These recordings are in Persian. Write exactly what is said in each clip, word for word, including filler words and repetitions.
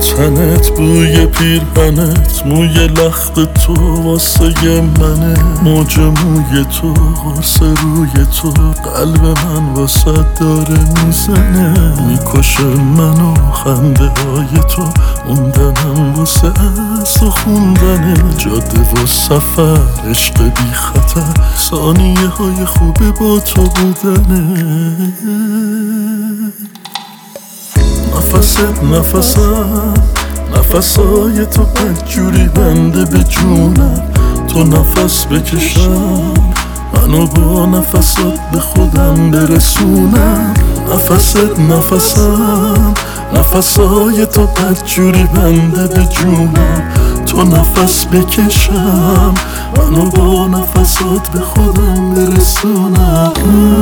تنت، بوی پیرهنت، موی لخت تو واسه منه، موج موی تو قرص روی تو قلب من واسه داره میزنه، میکشه منو خنده های تو، موندنم واسه از و خوندنه، جاده و سفر عشق بی خطر، ثانیه های خوبه با تو بودنه. نفست نفسم، نفسای تو بدجوری بنده به جونم، تو نفس بکشم منو با نفسات به خودم برسونم. نفست نفسم، نفسای تو بدجوری بنده به جونم، تو نفس بکشم منو با نفسات به خودم برسونم.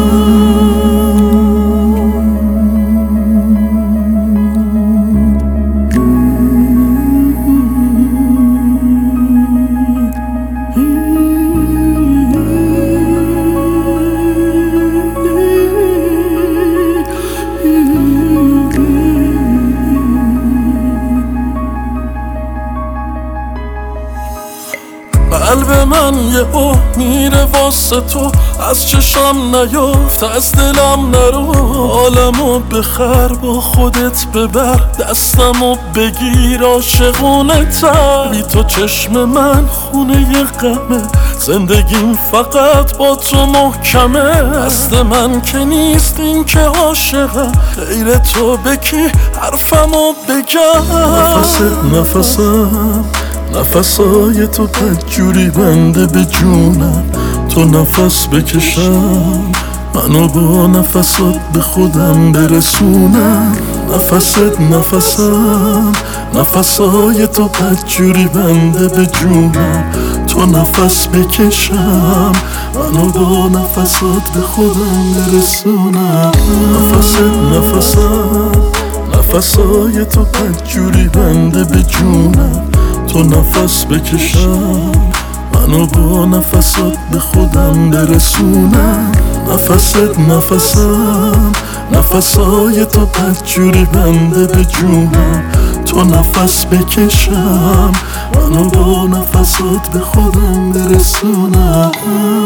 قلب من یه اوه میره واسه تو، از چشم نیافت از دلم نرو، حالمو بخر با خودت ببر، دستمو بگیر عاشقونه تر، بی تو چشم من خونه ی غمه، زندگیم فقط با تو محکمه، دست من که نیست این که عاشقم، غیر تو بکی حرفمو بگم. نفست نفسم، نفسای تو بدجوری بنده به جونم، تو نفس بکشم منو با نفسات به خودم برسونم. نفست نفسم، نفسای تو بدجوری بنده به جونم، تو نفس بکشم منو با نفسات به خودم برسونم. نفست نفسم، نفسای تو بدجوری بنده به جونم، تو نفس بکشم منو با نفسات به خودم برسونم. نفست نفسم، نفسای تو بدجوری بنده به جونم، تو نفس بکشم منو با نفسات به خودم برسونم.